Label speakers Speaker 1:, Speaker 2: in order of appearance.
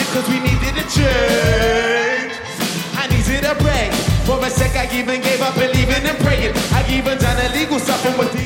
Speaker 1: cause we needed a change. I needed a break. For a sec I even gave up believing and praying. I even done illegal stuff and with